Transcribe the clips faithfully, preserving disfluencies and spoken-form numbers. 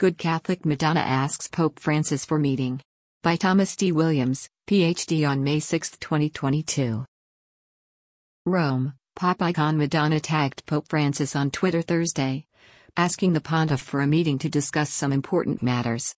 Good Catholic Madonna asks Pope Francis for meeting. By Thomas D. Williams, P H D on May sixth, twenty twenty-two. Rome, pop icon Madonna tagged Pope Francis on Twitter Thursday, asking the Pontiff for a meeting to discuss some important matters.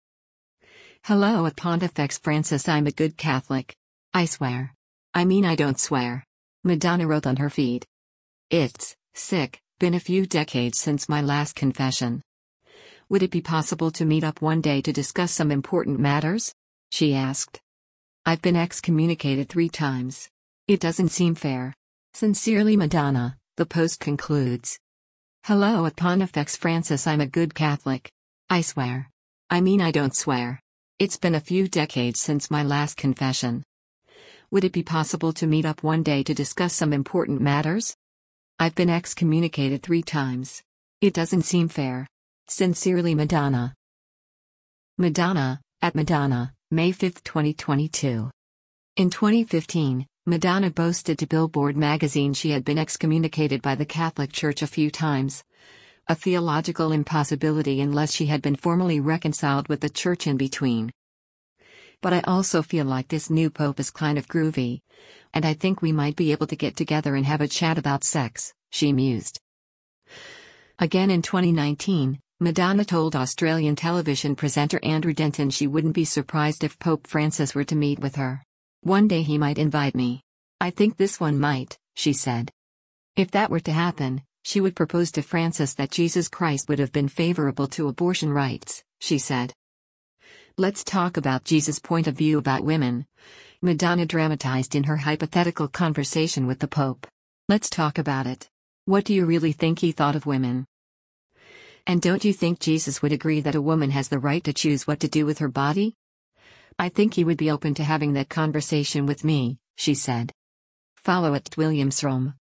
Hello at Pontifex Francis, I'm a good Catholic. I swear. I mean I don't swear. Madonna wrote on her feed. It's, sick, been a few decades since my last confession. Would it be possible to meet up one day to discuss some important matters? She asked. I've been excommunicated three times. It doesn't seem fair. Sincerely Madonna, the post concludes. Hello at Pontifex Francis, I'm a good Catholic. I swear. I mean I don't swear. It's been a few decades since my last confession. Would it be possible to meet up one day to discuss some important matters? I've been excommunicated three times. It doesn't seem fair. Sincerely Madonna. Madonna, at Madonna, May fifth, twenty twenty-two. In twenty fifteen, Madonna boasted to Billboard magazine she had been excommunicated by the Catholic Church a few times. A theological impossibility unless she had been formally reconciled with the Church in between. But I also feel like this new pope is kind of groovy. And I think we might be able to get together and have a chat about sex, she mused. Again in twenty nineteen, Madonna told Australian television presenter Andrew Denton she wouldn't be surprised if Pope Francis were to meet with her. One day he might invite me. I think this one might, she said. If that were to happen, she would propose to Francis that Jesus Christ would have been favorable to abortion rights, she said. Let's talk about Jesus' point of view about women, Madonna dramatized in her hypothetical conversation with the Pope. Let's talk about it. What do you really think he thought of women? And don't you think Jesus would agree that a woman has the right to choose what to do with her body? I think he would be open to having that conversation with me, she said. Follow at Williams Rome.